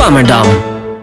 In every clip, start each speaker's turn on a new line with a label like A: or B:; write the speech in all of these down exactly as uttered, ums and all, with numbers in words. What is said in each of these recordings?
A: Zwammerdam.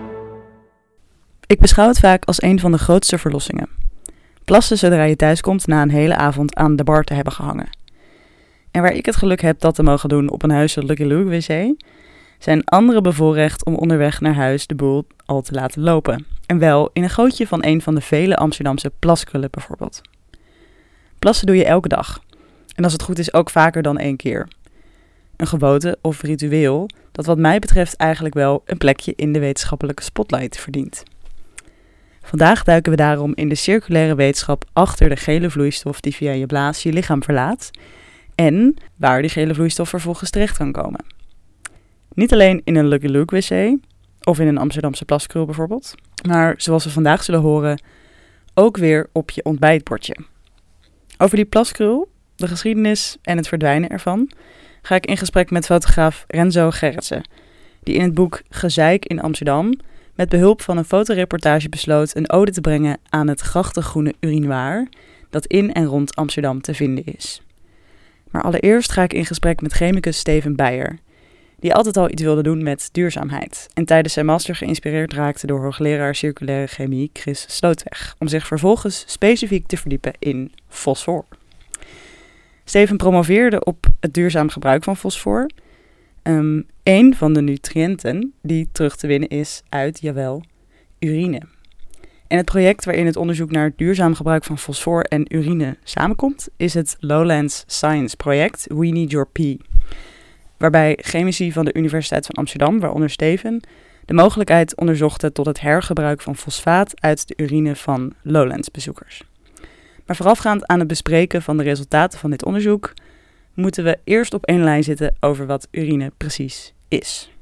B: Ik beschouw het vaak als een van de grootste verlossingen. Plassen zodra je thuis komt na een hele avond aan de bar te hebben gehangen. En waar ik het geluk heb dat te mogen doen op een huisje Lucky Luke wc, zijn anderen bevoorrecht om onderweg naar huis de boel al te laten lopen. En wel in een gootje van een van de vele Amsterdamse plaskrullen bijvoorbeeld. Plassen doe je elke dag. En als het goed is ook vaker dan één keer. Een gewoonte of ritueel dat wat mij betreft eigenlijk wel een plekje in de wetenschappelijke spotlight verdient. Vandaag duiken we daarom in de circulaire wetenschap achter de gele vloeistof die via je blaas je lichaam verlaat en waar die gele vloeistof vervolgens terecht kan komen. Niet alleen in een Lucky Luke wc of in een Amsterdamse plaskrul bijvoorbeeld, maar zoals we vandaag zullen horen, ook weer op je ontbijtbordje. Over die plaskrul, de geschiedenis en het verdwijnen ervan ga ik in gesprek met fotograaf Renzo Gerritsen, die in het boek Gezeik in Amsterdam met behulp van een fotoreportage besloot een ode te brengen aan het grachtengroene urinoir dat in en rond Amsterdam te vinden is. Maar allereerst ga ik in gesprek met chemicus Steven Beijer, die altijd al iets wilde doen met duurzaamheid en tijdens zijn master geïnspireerd raakte door hoogleraar circulaire chemie Chris Slootweg, om zich vervolgens specifiek te verdiepen in fosfor. Steven promoveerde op het duurzaam gebruik van fosfor, um, een van de nutriënten die terug te winnen is uit, jawel, urine. En het project waarin het onderzoek naar het duurzaam gebruik van fosfor en urine samenkomt, is het Lowlands Science Project We Need Your Pee, waarbij chemici van de Universiteit van Amsterdam, waaronder Steven, de mogelijkheid onderzochten tot het hergebruik van fosfaat uit de urine van Lowlands-bezoekers. Maar voorafgaand aan het bespreken van de resultaten van dit onderzoek moeten we eerst op één lijn zitten over wat urine precies is.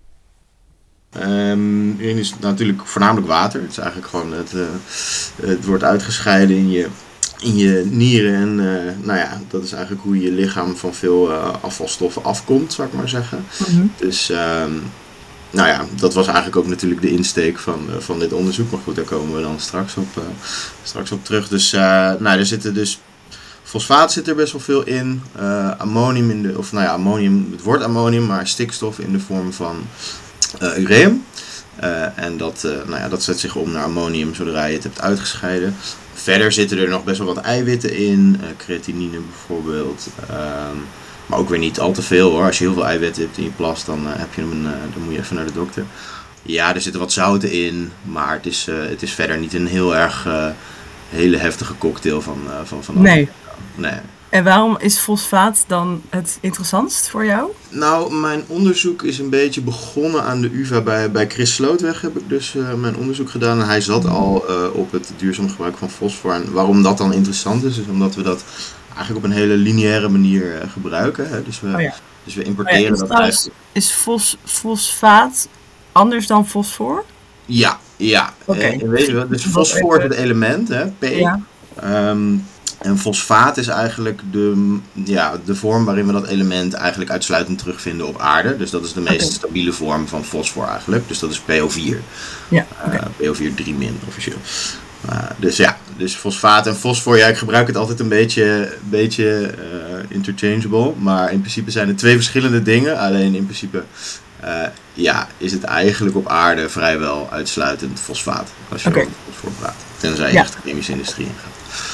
C: Um, urine is natuurlijk voornamelijk water. Het is eigenlijk gewoon het, uh, het wordt uitgescheiden in je, in je nieren en uh, nou ja, dat is eigenlijk hoe je lichaam van veel uh, afvalstoffen afkomt, zou ik maar zeggen. Mm-hmm. Dus um, nou ja, dat was eigenlijk ook natuurlijk de insteek van, uh, van dit onderzoek. Maar goed, daar komen we dan straks op, uh, straks op terug. Dus uh, nou, er zitten dus fosfaat zit er best wel veel in. Uh, ammonium in de, of nou ja, ammonium, het wordt ammonium, maar stikstof in de vorm van uh, ureum. Uh, en dat, uh, nou ja, dat zet zich om naar ammonium zodra je het hebt uitgescheiden. Verder zitten er nog best wel wat eiwitten in, uh, creatinine bijvoorbeeld. Uh, maar ook weer niet al te veel hoor. Als je heel veel eiwitten hebt in je plas, dan, uh, heb je hem een, uh, dan moet je even naar de dokter. Ja, er zitten wat zouten in, maar het is, uh, het is verder niet een heel erg uh, hele heftige cocktail van, uh, van, van
D: nee.
C: nee.
D: En waarom is fosfaat dan het interessantst voor jou?
C: Nou, mijn onderzoek is een beetje begonnen aan de U vA bij, bij Chris Slootweg heb ik dus uh, mijn onderzoek gedaan. En hij zat al uh, op het duurzaam gebruik van fosfor. En waarom dat dan interessant is, is omdat we dat eigenlijk op een hele lineaire manier uh, gebruiken. Hè. Dus, we, oh ja. dus we importeren oh ja, dat eigenlijk.
D: Is fos, fosfaat anders dan fosfor?
C: Ja, ja. Okay. Uh, weet je wel, dus fosfor is het element, hè, P. Ja. Um, En fosfaat is eigenlijk de, ja, de vorm waarin we dat element eigenlijk uitsluitend terugvinden op aarde. Dus dat is de meest okay. stabiele vorm van fosfor eigenlijk. Dus dat is P O vier.
D: Ja, okay.
C: uh, P O vier drie min officieel. Uh, dus ja, dus fosfaat en fosfor, ja, ik gebruik het altijd een beetje, beetje uh, interchangeable. Maar in principe zijn het twee verschillende dingen. Alleen in principe uh, ja, is het eigenlijk op aarde vrijwel uitsluitend fosfaat. Als je okay. over fosfor praat. Tenzij je ja. echt de chemische industrie ingaat.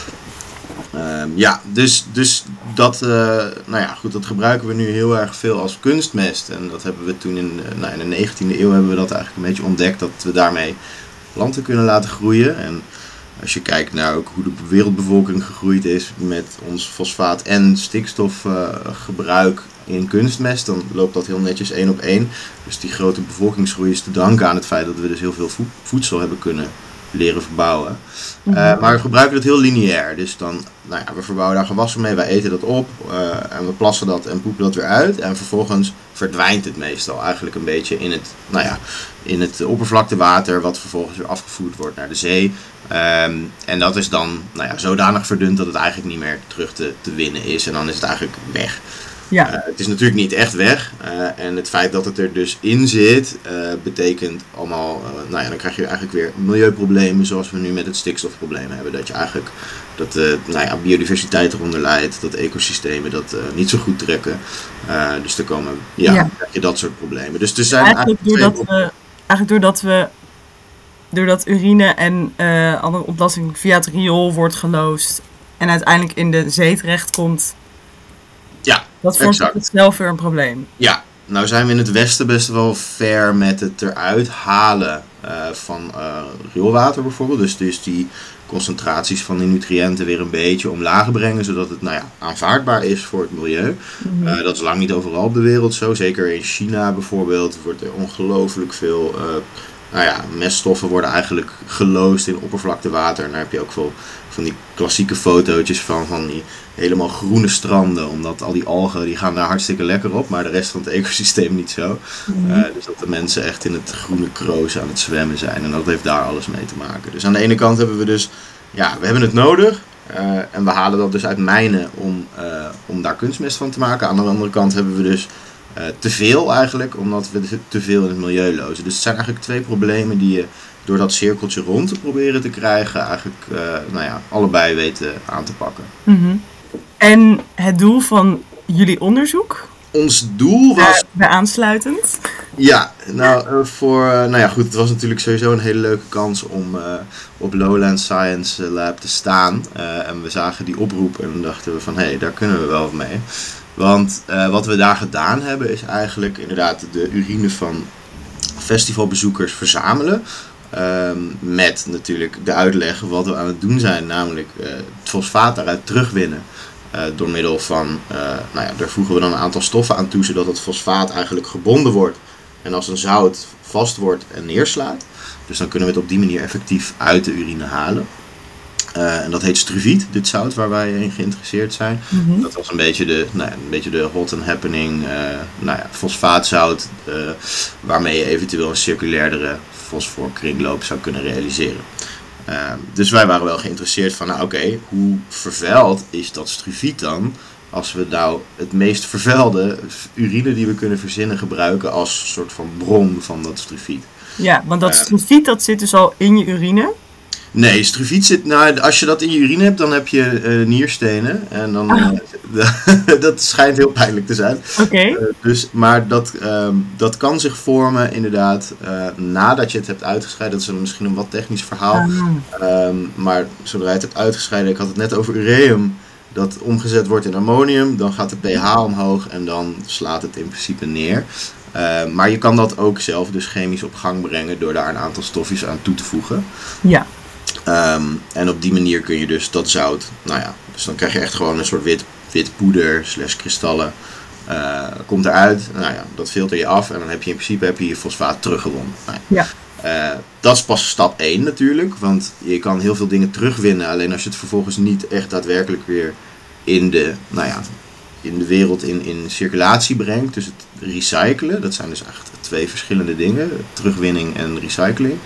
C: Um, ja, dus, dus dat, uh, nou ja, goed, dat gebruiken we nu heel erg veel als kunstmest. En dat hebben we toen in, uh, nou, in de negentiende eeuw hebben we dat eigenlijk een beetje ontdekt, dat we daarmee planten kunnen laten groeien. En als je kijkt naar ook hoe de wereldbevolking gegroeid is met ons fosfaat- en stikstofgebruik uh, in kunstmest, dan loopt dat heel netjes één op één. Dus die grote bevolkingsgroei is te danken aan het feit dat we dus heel veel vo- voedsel hebben kunnen leren verbouwen. Uh, maar we gebruiken het heel lineair. Dus dan, nou ja, we verbouwen daar gewassen mee, wij eten dat op uh, en we plassen dat en poepen dat weer uit. En vervolgens verdwijnt het meestal eigenlijk een beetje in het, nou ja, in het oppervlaktewater, wat vervolgens weer afgevoerd wordt naar de zee. Um, en dat is dan, nou ja, zodanig verdund dat het eigenlijk niet meer terug te, te winnen is. En dan is het eigenlijk weg. Ja. Uh, het is natuurlijk niet echt weg. Uh, en het feit dat het er dus in zit, uh, betekent allemaal, uh, nou ja, dan krijg je eigenlijk weer milieuproblemen zoals we nu met het stikstofprobleem hebben. Dat je eigenlijk, dat uh, nou ja, biodiversiteit eronder leidt, dat ecosystemen dat uh, niet zo goed trekken. Uh, dus er komen, ja, ja. Dan krijg je dat soort problemen. Dus er zijn
D: eigenlijk, eigenlijk doordat we eigenlijk doordat we doordat urine en uh, andere ontlasting via het riool wordt geloosd en uiteindelijk in de zee terechtkomt.
C: Ja,
D: dat vormt op zichzelf weer een probleem.
C: Ja, nou zijn we in het westen best wel ver met het eruit halen uh, van uh, rioolwater bijvoorbeeld. Dus, dus die concentraties van die nutriënten weer een beetje omlaag brengen, zodat het nou ja, aanvaardbaar is voor het milieu. Mm-hmm. Uh, dat is lang niet overal op de wereld zo. Zeker in China bijvoorbeeld wordt er ongelooflijk veel... Uh, Nou ja, meststoffen worden eigenlijk geloosd in oppervlaktewater. En daar heb je ook veel van die klassieke fotootjes van, van die helemaal groene stranden. Omdat al die algen die gaan daar hartstikke lekker op, maar de rest van het ecosysteem niet zo. Mm-hmm. Uh, dus dat de mensen echt in het groene kroos aan het zwemmen zijn. En dat heeft daar alles mee te maken. Dus aan de ene kant hebben we dus, ja, we hebben het nodig. Uh, en we halen dat dus uit mijnen om, uh, om daar kunstmest van te maken. Aan de andere kant hebben we dus Uh, te veel eigenlijk, omdat we te veel in het milieu lozen. Dus het zijn eigenlijk twee problemen die je door dat cirkeltje rond te proberen te krijgen eigenlijk uh, nou ja, allebei weten aan te pakken.
D: Mm-hmm. En het doel van jullie onderzoek?
C: Ons doel was...
D: Uh, bij aansluitend?
C: Ja, nou, uh, voor, uh, nou ja goed, het was natuurlijk sowieso een hele leuke kans om uh, op Lowland Science Lab te staan. Uh, en we zagen die oproep en dachten we van, hé, hey, daar kunnen we wel wat mee. Want uh, wat we daar gedaan hebben is eigenlijk inderdaad de urine van festivalbezoekers verzamelen. Um, met natuurlijk de uitleg wat we aan het doen zijn, namelijk uh, het fosfaat daaruit terugwinnen. Uh, door middel van, uh, nou ja, daar voegen we dan een aantal stoffen aan toe, zodat het fosfaat eigenlijk gebonden wordt. En als een zout vast wordt en neerslaat. Dus dan kunnen we het op die manier effectief uit de urine halen. Uh, en dat heet struviet, dit zout waar wij in geïnteresseerd zijn. Mm-hmm. Dat was een beetje de, nou ja, een beetje de hot and happening uh, nou ja, fosfaatzout, uh, waarmee je eventueel een circulairdere fosforkringloop zou kunnen realiseren. Uh, dus wij waren wel geïnteresseerd van, nou oké, okay, hoe vervuild is dat struviet dan? Als we nou het meest vervuilde urine die we kunnen verzinnen gebruiken als soort van bron van dat struviet.
D: Ja, want dat uh, struviet dat zit dus al in je urine.
C: Nee, struviet zit, nou, als je dat in je urine hebt, dan heb je uh, nierstenen. En dan, ah. uh, dat schijnt heel pijnlijk te zijn.
D: Oké. Okay.
C: Uh, dus, maar dat, um, dat kan zich vormen inderdaad uh, nadat je het hebt uitgescheiden. Dat is misschien een wat technisch verhaal. Ah. Um, maar zodra je het hebt uitgescheiden, ik had het net over ureum, dat omgezet wordt in ammonium. Dan gaat de pH omhoog en dan slaat het in principe neer. Uh, maar je kan dat ook zelf dus chemisch op gang brengen door daar een aantal stofjes aan toe te voegen.
D: Ja.
C: Um, en op die manier kun je dus dat zout, nou ja, dus dan krijg je echt gewoon een soort wit, wit poeder slash kristallen, uh, komt eruit, nou ja, dat filter je af en dan heb je in principe heb je, je fosfaat teruggewonnen. Nou ja. Ja. Uh, dat is pas stap één natuurlijk, want je kan heel veel dingen terugwinnen, alleen als je het vervolgens niet echt daadwerkelijk weer in de, nou ja, in de wereld in, in circulatie brengt, dus het recyclen, dat zijn dus echt twee verschillende dingen, terugwinning en recycling.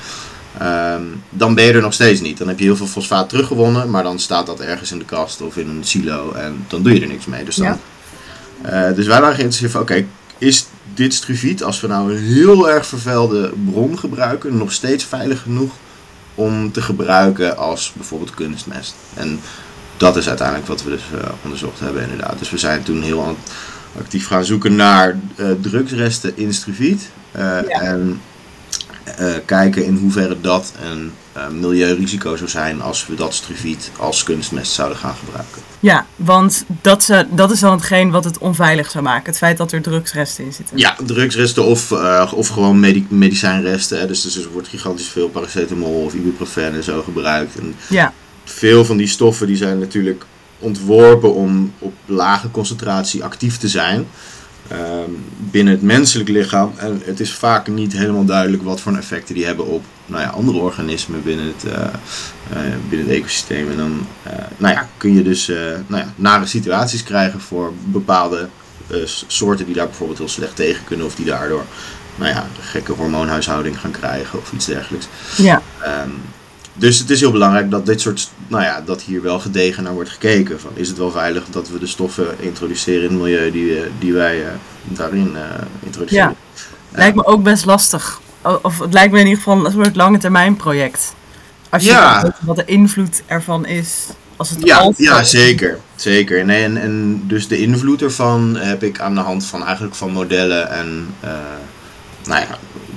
C: Um, dan ben je er nog steeds niet. Dan heb je heel veel fosfaat teruggewonnen, maar dan staat dat ergens in de kast of in een silo en dan doe je er niks mee. Dus, dan, ja. uh, dus wij waren geïnteresseerd van, oké, okay, is dit struviet, als we nou een heel erg vervuilde bron gebruiken, nog steeds veilig genoeg om te gebruiken als bijvoorbeeld kunstmest? En dat is uiteindelijk wat we dus uh, onderzocht hebben inderdaad. Dus we zijn toen heel actief gaan zoeken naar uh, drugsresten in struviet. Uh, ja. En Uh, kijken in hoeverre dat een uh, milieurisico zou zijn als we dat struviet als kunstmest zouden gaan gebruiken.
D: Ja, want dat, zou, dat is dan hetgeen wat het onveilig zou maken. Het feit dat er drugsresten in zitten.
C: Ja, drugsresten of, uh, of gewoon medi- medicijnresten. Hè. Dus, dus er wordt gigantisch veel paracetamol of ibuprofen en zo gebruikt. En
D: ja.
C: Veel van die stoffen die zijn natuurlijk ontworpen om op lage concentratie actief te zijn. Um, binnen het menselijk lichaam. En het is vaak niet helemaal duidelijk wat voor effecten die hebben op nou ja, andere organismen binnen het, uh, uh, binnen het ecosysteem. En dan uh, nou ja, kun je dus uh, nou ja, nare situaties krijgen voor bepaalde uh, soorten die daar bijvoorbeeld heel slecht tegen kunnen. Of die daardoor nou ja, een gekke hormoonhuishouding gaan krijgen of iets dergelijks.
D: Ja.
C: Um, Dus het is heel belangrijk dat dit soort, nou ja, dat hier wel gedegen naar wordt gekeken. Van, is het wel veilig dat we de stoffen introduceren in het milieu die, die wij uh, daarin uh, introduceren?
D: Ja, uh, lijkt me ook best lastig. Of het lijkt me in ieder geval een soort lange termijn project. Als je
C: ja.
D: weet wat de invloed ervan is. Als het
C: ja, ja, zeker. zeker. Nee, en, en dus de invloed ervan heb ik aan de hand van eigenlijk van modellen en uh, nou ja,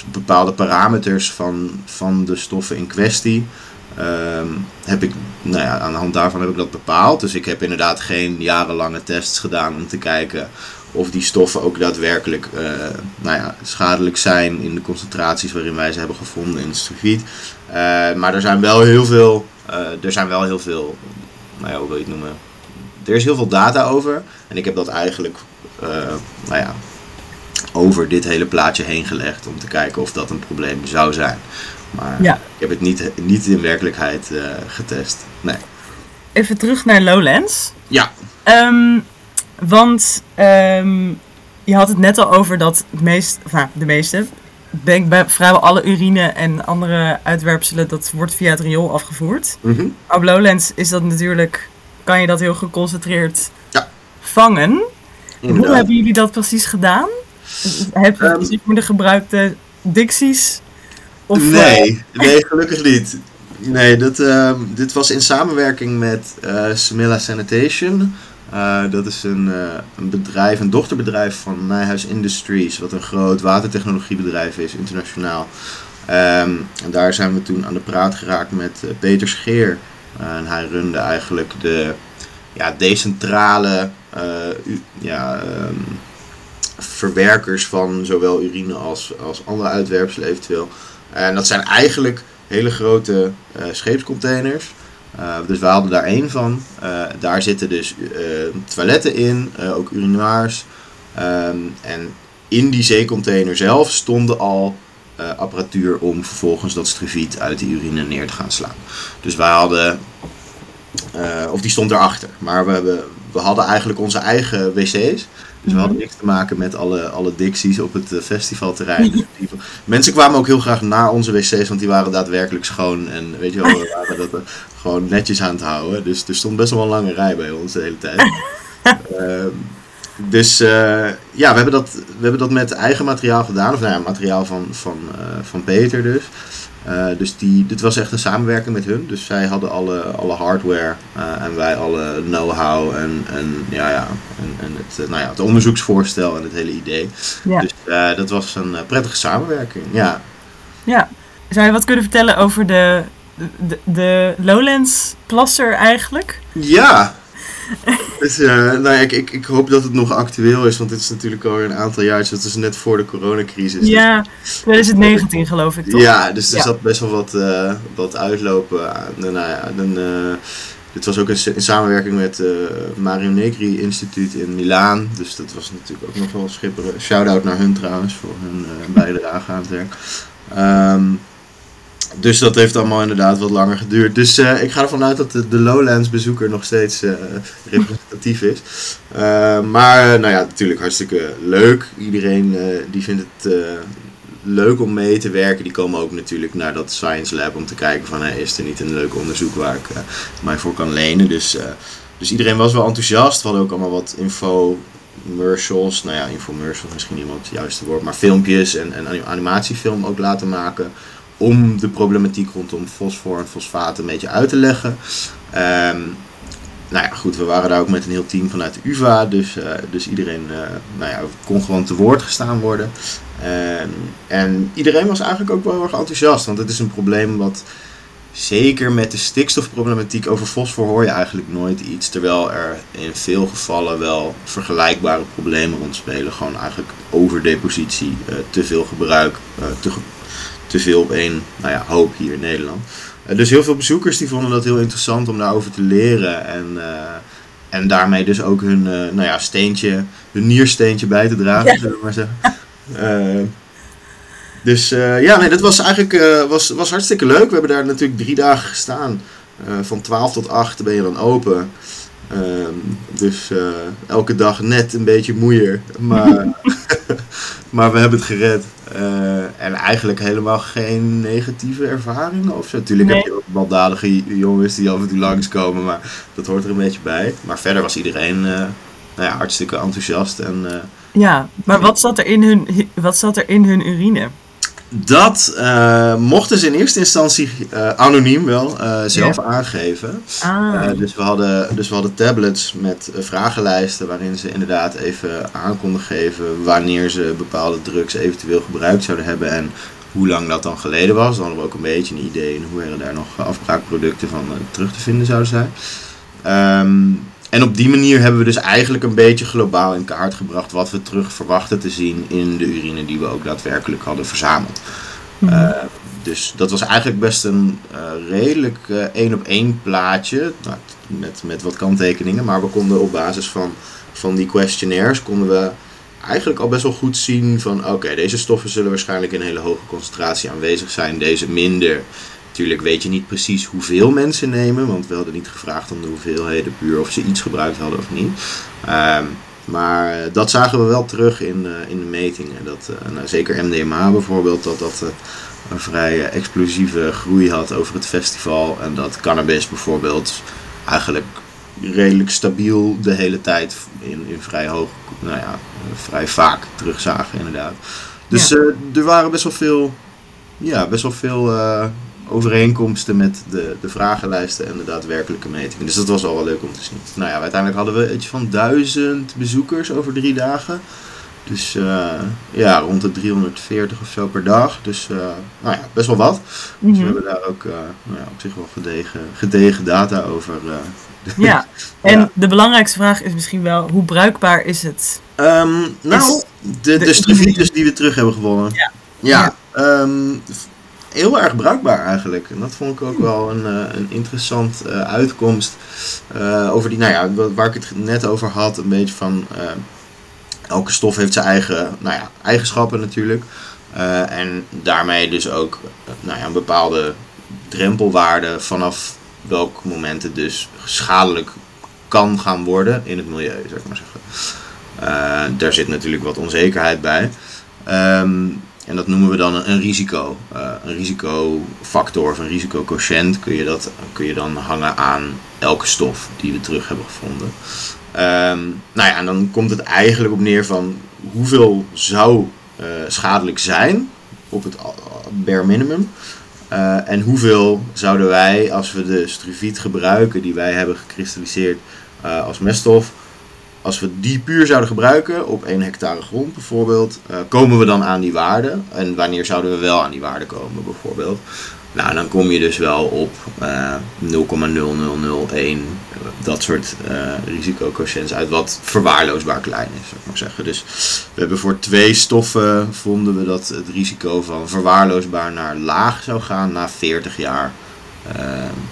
C: bepaalde parameters van, van de stoffen in kwestie. Um, heb ik, nou ja, aan de hand daarvan heb ik dat bepaald. Dus ik heb inderdaad geen jarenlange tests gedaan om te kijken of die stoffen ook daadwerkelijk uh, nou ja, schadelijk zijn in de concentraties waarin wij ze hebben gevonden in het sulfiet. Uh, maar er zijn wel heel veel, uh, er zijn wel heel veel, nou ja, hoe wil je het noemen? Er is heel veel data over. En ik heb dat eigenlijk, uh, nou ja, over dit hele plaatje heen gelegd om te kijken of dat een probleem zou zijn. Maar ja. ik heb het niet, niet in werkelijkheid uh, getest. Nee.
D: Even terug naar Lowlands.
C: Ja.
D: Um, want um, je had het net al over dat het meest, enfin, de meeste, ik denk bij vrijwel alle urine en andere uitwerpselen, dat wordt via het riool afgevoerd.
C: Mm-hmm.
D: Op Lowlands is dat natuurlijk, kan je dat heel geconcentreerd
C: ja.
D: vangen.
C: Inderdaad.
D: Hoe hebben jullie dat precies gedaan? Heb je
C: Um,
D: precies met de gebruikte dicties? Of,
C: nee, nee, gelukkig niet. Nee, dat, uh, dit was in samenwerking met uh, Smilla Sanitation. Uh, dat is een, uh, een bedrijf, een dochterbedrijf van Nijhuis Industries, wat een groot watertechnologiebedrijf is, internationaal. Um, en daar zijn we toen aan de praat geraakt met uh, Peter Scheer. Uh, en hij runde eigenlijk de ja, decentrale uh, u, ja, um, verwerkers van zowel urine als, als andere uitwerpselen eventueel. En dat zijn eigenlijk hele grote uh, scheepscontainers. Uh, dus we hadden daar één van. Uh, daar zitten dus uh, toiletten in, uh, ook urinoirs. Um, en in die zeecontainer zelf stonden al uh, apparatuur om vervolgens dat sulfiet uit die urine neer te gaan slaan. Dus wij hadden, uh, of die stond erachter, maar we, hebben, we hadden eigenlijk onze eigen wc's. Dus we hadden niks te maken met alle, alle dicties op het festivalterrein. Mensen kwamen ook heel graag naar onze wc's, want die waren daadwerkelijk schoon. En weet je wel, we waren dat uh, gewoon netjes aan het houden. Dus er stond best wel een lange rij bij ons de hele tijd. uh, dus uh, ja, we hebben, dat, we hebben dat met eigen materiaal gedaan. Of nou ja, materiaal van, van, uh, van Peter dus. Uh, dus die, dit was echt een samenwerking met hun. Dus zij hadden alle, alle hardware uh, en wij alle know-how en, en, ja, ja, en, en het, nou ja, het onderzoeksvoorstel en het hele idee. Ja. Dus uh, dat was een uh, prettige samenwerking. Ja.
D: Ja. Zou je wat kunnen vertellen over de, de, de Lowlands plasser eigenlijk?
C: Ja. Dus, uh, nou ja, ik, ik, ik hoop dat het nog actueel is, want dit is natuurlijk alweer een aantal jaar. Dat is net voor de coronacrisis.
D: Ja, twintig negentien geloof ik toch?
C: Ja, dus er
D: ja.
C: zat best wel wat, uh, wat uitlopen. Nou ja, dan, uh, dit was ook in, in samenwerking met het uh, Mario Negri Instituut in Milaan. Dus dat was natuurlijk ook nog wel schipperen. Shout-out naar hun trouwens voor hun uh, bijdrage aan het werk. Um, Dus dat heeft allemaal inderdaad wat langer geduurd. Dus uh, ik ga ervan uit dat de, de Lowlands bezoeker nog steeds uh, representatief is. Uh, maar uh, nou ja, natuurlijk hartstikke leuk. Iedereen uh, die vindt het uh, leuk om mee te werken. Die komen ook natuurlijk naar dat Science Lab om te kijken van hey, is er niet een leuk onderzoek waar ik uh, mij voor kan lenen. Dus, uh, dus iedereen was wel enthousiast. We hadden ook allemaal wat infomercials. Nou ja, infomercials is misschien niet helemaal het juiste woord. Maar filmpjes en, en animatiefilm ook laten maken. Om de problematiek rondom fosfor en fosfaat een beetje uit te leggen. Um, nou ja, goed, we waren daar ook met een heel team vanuit de U V A. Dus, uh, dus iedereen uh, nou ja, kon gewoon te woord gestaan worden. Um, en iedereen was eigenlijk ook wel heel erg enthousiast. Want het is een probleem wat, zeker met de stikstofproblematiek over fosfor hoor je eigenlijk nooit iets. Terwijl er in veel gevallen wel vergelijkbare problemen rondspelen. Gewoon eigenlijk overdepositie, uh, te veel gebruik, uh, te ge- te veel op één nou ja, hoop hier in Nederland. Uh, dus heel veel bezoekers die vonden dat heel interessant om daarover te leren. En, uh, en daarmee dus ook hun, uh, nou ja, steentje, hun niersteentje bij te dragen, ja. Zullen we maar zeggen. Uh, dus uh, ja, nee, dat was eigenlijk uh, was, was hartstikke leuk. We hebben daar natuurlijk drie dagen gestaan. Uh, van twaalf tot acht ben je dan open. Uh, dus uh, elke dag net een beetje moeier. Maar, maar we hebben het gered. Uh, en eigenlijk helemaal geen negatieve ervaringen of zo. Natuurlijk nee. Heb je ook baldadige jongens die af en toe langskomen, maar dat hoort er een beetje bij. Maar verder was iedereen uh, nou ja, hartstikke enthousiast. En, uh,
D: ja, maar wat zat er in hun, wat zat er in hun urine?
C: Dat uh, mochten ze in eerste instantie uh, anoniem wel uh, zelf ja. aangeven.
D: Ah.
C: Uh, dus, we hadden, dus we hadden tablets met uh, vragenlijsten waarin ze inderdaad even aan konden geven wanneer ze bepaalde drugs eventueel gebruikt zouden hebben en hoe lang dat dan geleden was. Dan hadden we ook een beetje een idee in hoeverre daar nog afbraakproducten van uh, terug te vinden zouden zijn. Um, en op die manier hebben we dus eigenlijk een beetje globaal in kaart gebracht wat we terug verwachten te zien in de urine die we ook daadwerkelijk hadden verzameld. Mm-hmm. Uh, dus dat was eigenlijk best een uh, redelijk uh, één op één plaatje, nou, met, met wat kanttekeningen, maar we konden op basis van, van die questionnaires konden we eigenlijk al best wel goed zien van oké, okay, deze stoffen zullen waarschijnlijk in een hele hoge concentratie aanwezig zijn, deze minder. Natuurlijk weet je niet precies hoeveel mensen nemen, want we hadden niet gevraagd om de hoeveelheden puur of ze iets gebruikt hadden of niet. Um, maar dat zagen we wel terug in, uh, in de metingen. Dat, uh, nou, zeker M D M A bijvoorbeeld, dat dat uh, een vrij uh, explosieve groei had over het festival. En dat cannabis bijvoorbeeld eigenlijk redelijk stabiel de hele tijd in, in vrij hoog, nou ja, uh, vrij vaak terugzagen inderdaad. Dus ja. uh, er waren best wel veel, ja, best wel veel uh, overeenkomsten met de, de vragenlijsten en de daadwerkelijke metingen. Dus dat was al wel leuk om te zien. Nou ja, uiteindelijk hadden we iets van duizend bezoekers over drie dagen. Dus uh, ja, rond de driehonderdveertig of zo per dag. Dus uh, nou ja, best wel wat. Mm-hmm. Dus we hebben daar ook uh, nou ja, op zich wel gedegen, gedegen data over. Uh,
D: ja, en ja. de belangrijkste vraag is misschien wel, hoe bruikbaar is het?
C: Um, nou, de, de Strevitus die we terug hebben gewonnen.
D: Ja.
C: Ja, ja. Um, heel erg bruikbaar eigenlijk. En dat vond ik ook wel een, een interessant uh, uitkomst. Uh, over die, nou ja, waar ik het net over had, een beetje van uh, elke stof heeft zijn eigen nou ja, eigenschappen natuurlijk. Uh, en daarmee dus ook uh, nou ja, een bepaalde drempelwaarde vanaf welk moment het dus schadelijk kan gaan worden in het milieu, zou ik maar zeggen. Uh, daar zit natuurlijk wat onzekerheid bij. Um, En dat noemen we dan een, een risico. Uh, een risicofactor of een risicoquotient kun je, dat, kun je dan hangen aan elke stof die we terug hebben gevonden. Um, nou ja, en dan komt het eigenlijk op neer van hoeveel zou uh, schadelijk zijn op het bare minimum. Uh, en hoeveel zouden wij, als we de struviet gebruiken die wij hebben gekristalliseerd uh, als meststof, als we die puur zouden gebruiken op één hectare grond bijvoorbeeld, uh, komen we dan aan die waarde? En wanneer zouden we wel aan die waarde komen bijvoorbeeld? Nou, dan kom je dus wel op uh, nul komma nul nul nul één, uh, dat soort uh, risicoquotiënts uit, wat verwaarloosbaar klein is, zou ik maar zeggen. Dus we hebben voor twee stoffen vonden we dat het risico van verwaarloosbaar naar laag zou gaan na veertig jaar uh,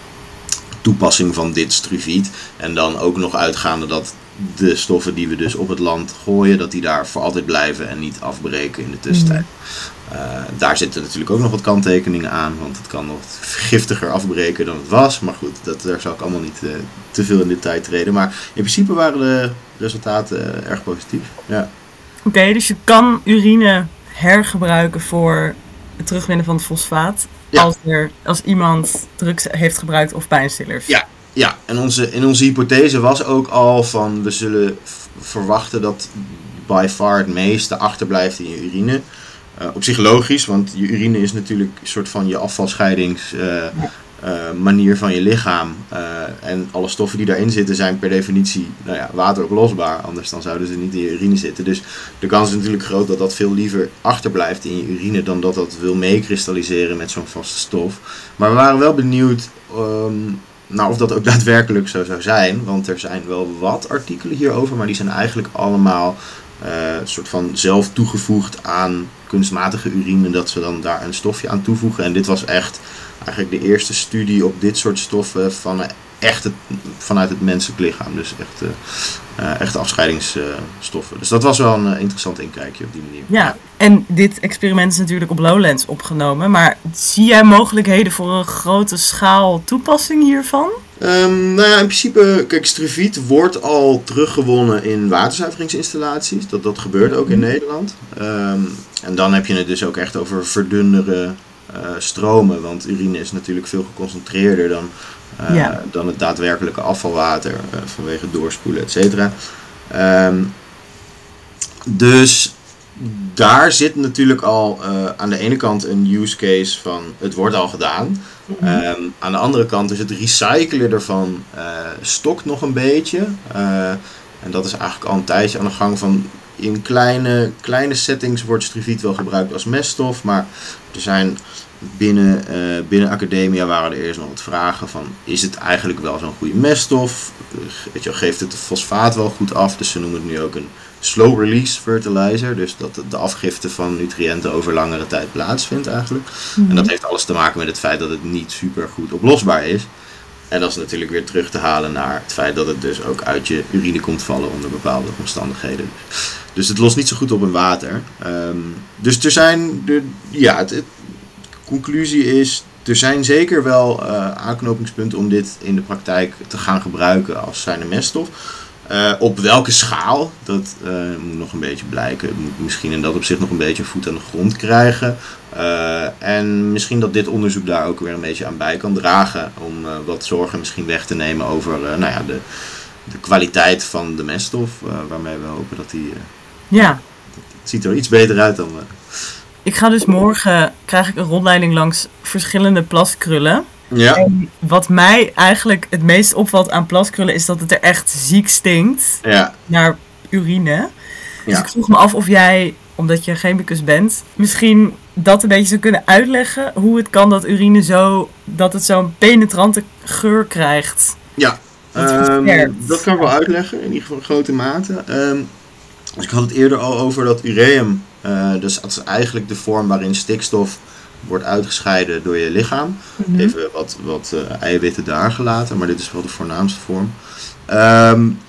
C: toepassing van dit struviet. En dan ook nog uitgaande dat de stoffen die we dus op het land gooien, dat die daar voor altijd blijven en niet afbreken in de tussentijd. Mm. Uh, daar zitten natuurlijk ook nog wat kanttekeningen aan, want het kan nog giftiger afbreken dan het was. Maar goed, dat, daar zal ik allemaal niet uh, te veel in detail treden. Maar in principe waren de resultaten uh, erg positief. Ja.
D: Oké, okay, dus je kan urine hergebruiken voor het terugwinnen van het fosfaat, ja. als, er, als iemand drugs heeft gebruikt of pijnstillers.
C: Ja. Ja, en onze, in onze hypothese was ook al van we zullen f- verwachten dat by far het meeste achterblijft in je urine. Uh, op zich logisch, want je urine is natuurlijk een soort van je afvalscheidings uh, uh, manier van je lichaam. Uh, en alle stoffen die daarin zitten zijn per definitie nou ja, wateroplosbaar, anders dan zouden ze niet in je urine zitten. Dus de kans is natuurlijk groot dat dat veel liever achterblijft in je urine dan dat dat wil meekristalliseren met zo'n vaste stof. Maar we waren wel benieuwd Um, Nou, of dat ook daadwerkelijk zo zou zijn, want er zijn wel wat artikelen hierover, maar die zijn eigenlijk allemaal uh, een soort van zelf toegevoegd aan kunstmatige urine, dat ze dan daar een stofje aan toevoegen. En dit was echt eigenlijk de eerste studie op dit soort stoffen van echt het, vanuit het menselijk lichaam, dus echt, uh, uh, echt afscheidingsstoffen. Dus dat was wel een uh, interessant inkijkje op die manier.
D: Ja, en dit experiment is natuurlijk op Lowlands opgenomen, maar zie jij mogelijkheden voor een grote schaal toepassing hiervan?
C: Um, nou ja, in principe, kijk, struviet wordt al teruggewonnen in waterzuiveringsinstallaties. Dat, dat gebeurt ook in Nederland. Um, en dan heb je het dus ook echt over verdundere uh, stromen, want urine is natuurlijk veel geconcentreerder dan Uh, ja. dan het daadwerkelijke afvalwater uh, vanwege doorspoelen, et cetera. Um, dus daar zit natuurlijk al uh, aan de ene kant een use case van het wordt al gedaan. Mm-hmm. Um, aan de andere kant is het recyclen ervan uh, stokt nog een beetje. Uh, en dat is eigenlijk al een tijdje aan de gang van in kleine, kleine settings wordt striviet wel gebruikt als meststof. Maar er zijn binnen, uh, binnen academia waren er eerst nog wat vragen van is het eigenlijk wel zo'n goede meststof? Uh, weet je, geeft het de fosfaat wel goed af? Dus ze noemen het nu ook een slow release fertilizer, dus dat de afgifte van nutriënten over langere tijd plaatsvindt eigenlijk. Mm-hmm. En dat heeft alles te maken met het feit dat het niet super goed oplosbaar is. En dat is natuurlijk weer terug te halen naar het feit dat het dus ook uit je urine komt vallen onder bepaalde omstandigheden. Dus het lost niet zo goed op in water. Um, dus er zijn, de, ja, het, het, de conclusie is, er zijn zeker wel uh, aanknopingspunten om dit in de praktijk te gaan gebruiken als zijnde meststof. Uh, op welke schaal, dat uh, moet nog een beetje blijken. Het moet misschien in dat opzicht nog een beetje voet aan de grond krijgen. Uh, en misschien dat dit onderzoek daar ook weer een beetje aan bij kan dragen. Om uh, wat zorgen misschien weg te nemen over uh, nou ja, de, de kwaliteit van de meststof. Uh, waarmee we hopen dat die... Uh,
D: ja.
C: Het ziet er iets beter uit dan... Uh,
D: ik ga dus morgen, krijg ik een rondleiding langs verschillende plaskrullen.
C: Ja.
D: En wat mij eigenlijk het meest opvalt aan plaskrullen is dat het er echt ziek stinkt
C: ja.
D: naar urine. Dus
C: ja.
D: ik vroeg me af of jij, omdat je chemicus bent, misschien dat een beetje zou kunnen uitleggen hoe het kan dat urine zo, dat het zo'n penetrante geur krijgt.
C: Ja,
D: dat,
C: um, dat kan ik wel uitleggen, in ieder geval in grote mate. Um, dus ik had het eerder al over dat ureum, uh, dus dat is eigenlijk de vorm waarin stikstof wordt uitgescheiden door je lichaam. Mm-hmm. Even wat, wat uh, eiwitten daar gelaten, maar dit is wel de voornaamste vorm. Um,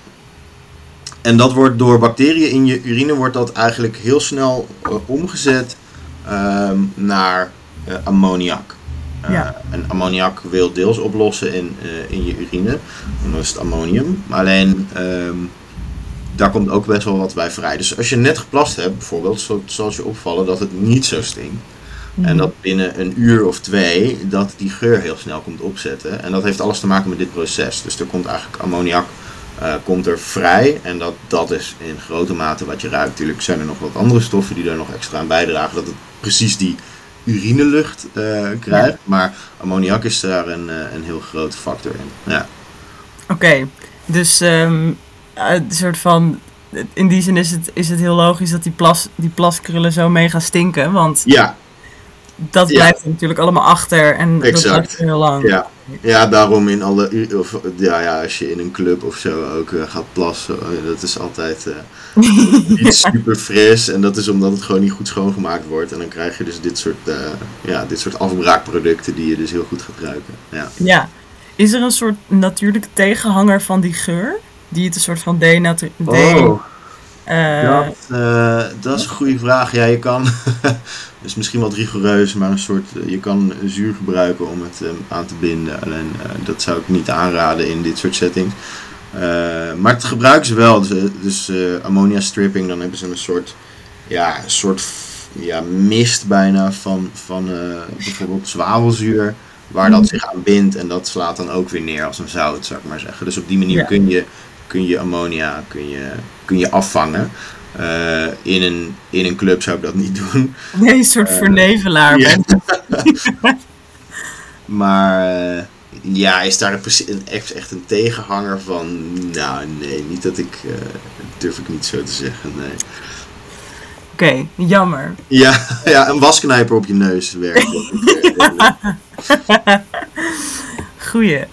C: en dat wordt door bacteriën in je urine wordt dat eigenlijk heel snel uh, omgezet um, naar uh, ammoniak. Uh,
D: ja.
C: En ammoniak wil deels oplossen in, uh, in je urine. En dat is het ammonium. Maar alleen um, daar komt ook best wel wat bij vrij. Dus als je net geplast hebt, bijvoorbeeld, zal het je opvallen dat het niet zo stinkt. En dat binnen een uur of twee dat die geur heel snel komt opzetten. En dat heeft alles te maken met dit proces. Dus er komt eigenlijk ammoniak uh, komt er vrij. En dat, dat is in grote mate wat je ruikt. Natuurlijk zijn er nog wat andere stoffen die er nog extra aan bijdragen. Dat het precies die urinelucht uh, krijgt. Ja. Maar ammoniak is daar een, uh, een heel grote factor in. Ja.
D: Oké, okay. Dus um, een soort van... In die zin is het, is het heel logisch dat die, plas, die plaskrullen zo mega stinken. Want...
C: Ja.
D: Dat blijft ja. natuurlijk allemaal achter en
C: exact.
D: Dat blijft heel lang.
C: Ja. ja, daarom in alle of ja, ja, als je in een club of zo ook uh, gaat plassen, uh, dat is altijd uh, niet super fris. En dat is omdat het gewoon niet goed schoongemaakt wordt. En dan krijg je dus dit soort, uh, ja, dit soort afbraakproducten die je dus heel goed gaat ruiken. Ja.
D: ja. Is er een soort natuurlijke tegenhanger van die geur? Die het een soort van denatu- de...
C: Oh. Uh, dat, uh, dat is een goede vraag. Ja, je kan, dus misschien wat rigoureus, maar een soort, je kan zuur gebruiken om het um, aan te binden. Alleen uh, dat zou ik niet aanraden in dit soort settings. Uh, maar het gebruiken ze wel. Dus, dus uh, ammonia stripping, dan hebben ze een soort, ja, een soort ja, mist bijna van, van uh, bijvoorbeeld zwavelzuur. Waar dat zich aan bindt en dat slaat dan ook weer neer als een zout, zou ik maar zeggen. Dus op die manier ja. kun je... kun je ammonia kun je, kun je afvangen. Uh, in, een, in een club zou ik dat niet doen.
D: Nee, een soort uh, vernevelaar.
C: Ja. Maar uh, ja, is daar een, echt, echt een tegenhanger van? Nou, nee, niet dat ik... Uh, durf ik niet zo te zeggen, nee.
D: Oké, okay, jammer.
C: Ja, ja, een wasknijper op je neus werkt.
D: Goeie.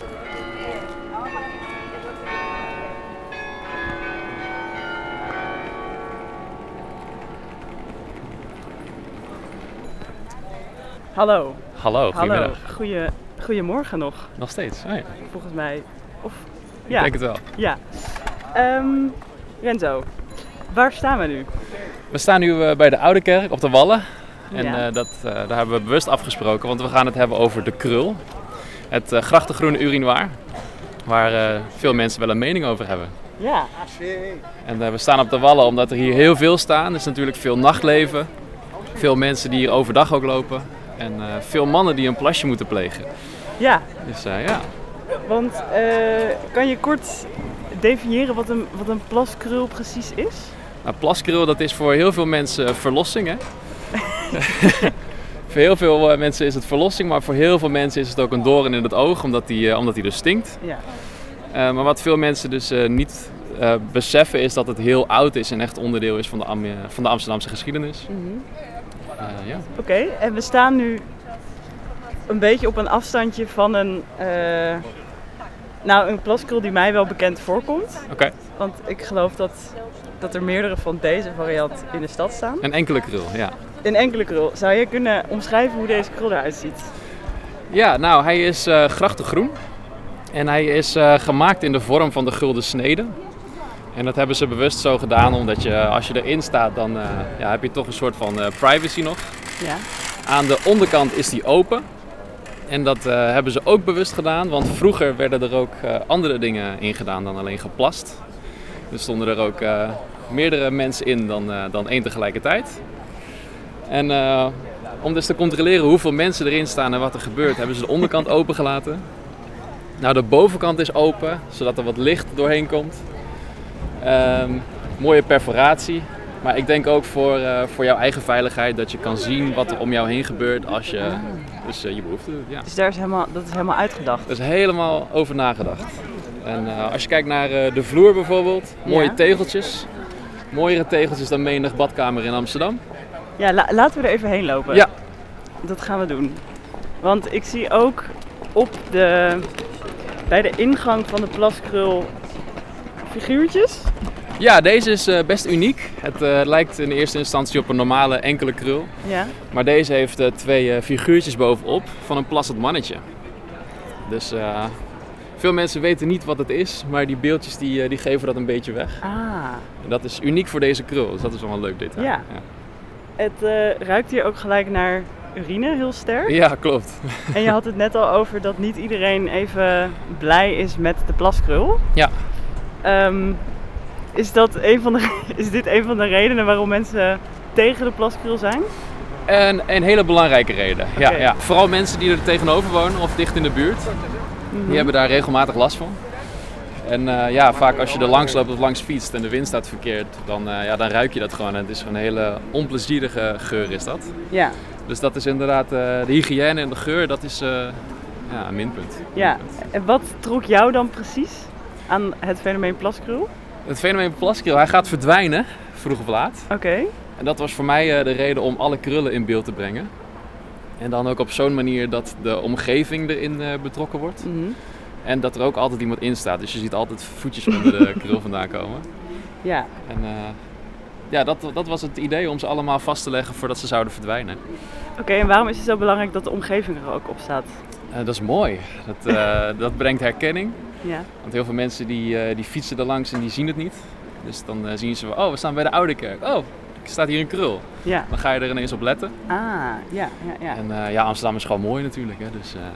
B: Hallo.
A: Hallo, goedemiddag.
B: Hallo, Goeie, goedemorgen nog.
A: Nog steeds? Oh ja.
B: Volgens mij. Of,
A: Ik
B: ja.
A: denk het wel.
B: Ja. Um, Renzo, waar staan we nu?
A: We staan nu uh, bij de Oude Kerk op de Wallen. En
B: ja.
A: uh, dat, uh, daar hebben we bewust afgesproken, want we gaan het hebben over de krul. Het uh, grachtengroene urinoir, waar uh, veel mensen wel een mening over hebben.
B: Ja.
A: En uh, we staan op de Wallen omdat er hier heel veel staan. Er is natuurlijk veel nachtleven. Veel mensen die hier overdag ook lopen. En uh, veel mannen die een plasje moeten plegen.
B: Ja.
A: Dus uh, ja.
B: Want uh, kan je kort definiëren wat een, wat een plaskrul precies is?
A: Nou, plaskrul, dat is voor heel veel mensen verlossing, hè? Voor heel veel uh, mensen is het verlossing, maar voor heel veel mensen is het ook een doorn in het oog, omdat die, uh, omdat die dus stinkt.
B: Ja.
A: Uh, maar wat veel mensen dus uh, niet uh, beseffen is dat het heel oud is en echt onderdeel is van de, Am- van de Amsterdamse geschiedenis.
B: Mm-hmm.
A: Uh, ja.
B: Oké, okay, en we staan nu een beetje op een afstandje van een, uh, nou, een plaskrul die mij wel bekend voorkomt.
A: Oké. Okay.
B: Want ik geloof dat, dat er meerdere van deze variant in de stad staan.
A: Een enkele krul, ja.
B: Een enkele krul. Zou je kunnen omschrijven hoe deze krul eruit ziet?
A: Ja, nou, hij is uh, grachtengroen. En hij is uh, gemaakt in de vorm van de gulden snede. En dat hebben ze bewust zo gedaan, omdat je, als je erin staat, dan uh, ja, heb je toch een soort van uh, privacy nog.
B: Ja.
A: Aan de onderkant is die open. En dat uh, hebben ze ook bewust gedaan, want vroeger werden er ook uh, andere dingen in gedaan dan alleen geplast. Er stonden er ook uh, meerdere mensen in dan, uh, dan één tegelijkertijd. En uh, om dus te controleren hoeveel mensen erin staan en wat er gebeurt, hebben ze de onderkant opengelaten. Nou, de bovenkant is open, zodat er wat licht doorheen komt. Um, mooie perforatie. Maar ik denk ook voor, uh, voor jouw eigen veiligheid dat je kan zien wat er om jou heen gebeurt als je dus, uh, je behoefte doet. Ja.
B: Dus daar is helemaal, dat is helemaal uitgedacht?
A: Er is helemaal over nagedacht. En uh, als je kijkt naar uh, de vloer bijvoorbeeld, mooie ja. tegeltjes. Mooiere tegeltjes dan menig badkamer in Amsterdam.
B: Ja, la- laten we er even heen lopen.
A: Ja.
B: Dat gaan we doen. Want ik zie ook op de, bij de ingang van de plaskrul figuurtjes.
A: Ja, deze is uh, best uniek. Het uh, lijkt in eerste instantie op een normale enkele krul.
B: Ja.
A: Maar deze heeft uh, twee uh, figuurtjes bovenop van een plassend mannetje. Dus uh, veel mensen weten niet wat het is, maar die beeldjes die, uh, die geven dat een beetje weg.
B: Ah.
A: En dat is uniek voor deze krul, dus dat is wel een leuk detail.
B: Ja. ja. Het uh, ruikt hier ook gelijk naar urine, heel sterk.
A: Ja, klopt.
B: En je had het net al over dat niet iedereen even blij is met de plaskrul.
A: Ja.
B: Um, is, dat een van de, is dit een van de redenen waarom mensen tegen de plaskrul zijn?
A: Een, een hele belangrijke reden, ja,
B: Okay.
A: ja. Vooral mensen die er tegenover wonen of dicht in de buurt.
B: Mm-hmm.
A: Die hebben daar regelmatig last van. En uh, ja, vaak als je er langs loopt of langs fietst en de wind staat verkeerd, dan, uh, ja, dan ruik je dat gewoon. En het is gewoon een hele onplezierige geur is dat.
B: Ja.
A: Dus dat is inderdaad, uh, de hygiëne en de geur, dat is uh, ja, een minpunt.
B: Ja,
A: minpunt.
B: En wat trok jou dan precies aan het fenomeen plaskrul?
A: Het fenomeen plaskrul, hij gaat verdwijnen, vroeg of laat.
B: Oké. Okay.
A: En dat was voor mij uh, de reden om alle krullen in beeld te brengen. En dan ook op zo'n manier dat de omgeving erin uh, betrokken wordt.
B: Mm-hmm.
A: En dat er ook altijd iemand in staat. Dus je ziet altijd voetjes onder de krul vandaan komen.
B: Ja.
A: En uh, ja, dat, dat was het idee om ze allemaal vast te leggen voordat ze zouden verdwijnen.
B: Oké, okay, en waarom is het zo belangrijk dat de omgeving er ook op staat?
A: Uh, dat is mooi. Dat, uh, dat brengt herkenning.
B: Ja.
A: Want heel veel mensen die, uh, die fietsen er langs en die zien het niet. Dus dan uh, zien ze van, oh, we staan bij de Oude Kerk. Oh, er staat hier een krul.
B: Ja.
A: Dan ga je er ineens op letten.
B: Ah, ja, ja, ja.
A: En uh, ja, Amsterdam is gewoon mooi natuurlijk. Hè? Dus uh,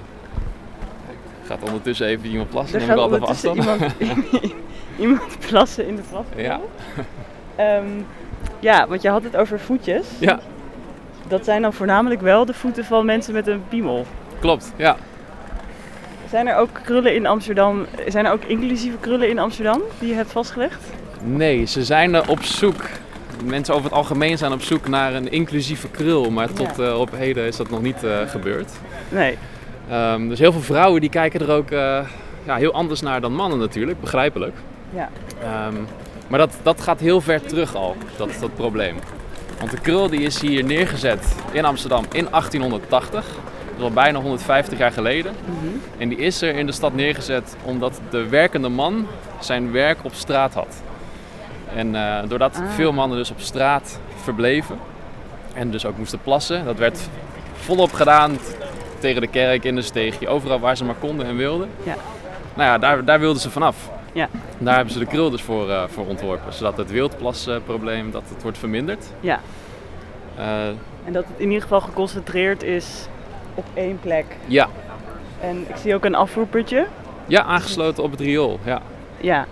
A: gaat ondertussen even iemand plassen.
B: Er
A: Dan
B: gaat
A: moet ik altijd
B: ondertussen iemand, iemand plassen in de trapkrul.
A: Ja.
B: Um, ja, want je had het over voetjes.
A: Ja.
B: Dat zijn dan voornamelijk wel de voeten van mensen met een piemel.
A: Klopt, ja.
B: Zijn er ook krullen in Amsterdam, zijn er ook inclusieve krullen in Amsterdam die je hebt vastgelegd?
A: Nee, ze zijn uh, op zoek. Mensen over het algemeen zijn op zoek naar een inclusieve krul, maar tot uh, op heden is dat nog niet uh, gebeurd.
B: Nee.
A: Um, dus heel veel vrouwen die kijken er ook uh, ja, heel anders naar dan mannen natuurlijk, begrijpelijk.
B: Ja.
A: Um, maar dat, dat gaat heel ver terug al, dat, dat probleem. Want de krul die is hier neergezet in Amsterdam in achttienhonderdtachtig. Dat is al bijna honderdvijftig jaar geleden.
B: Mm-hmm.
A: En die is er in de stad neergezet omdat de werkende man zijn werk op straat had. En uh, doordat ah. veel mannen dus op straat verbleven en dus ook moesten plassen, dat werd volop gedaan tegen de kerk, in de steegje, overal waar ze maar konden en wilden.
B: Ja.
A: Nou ja, daar, daar wilden ze vanaf.
B: Ja.
A: Daar hebben ze de krul dus voor, uh, voor ontworpen, zodat het wildplasprobleem dat het wordt verminderd.
B: Ja.
A: Uh,
B: en dat het in ieder geval geconcentreerd is op één plek.
A: Ja.
B: En ik zie ook een afvoerputje.
A: Ja, aangesloten op het riool. Ja.
B: Ja.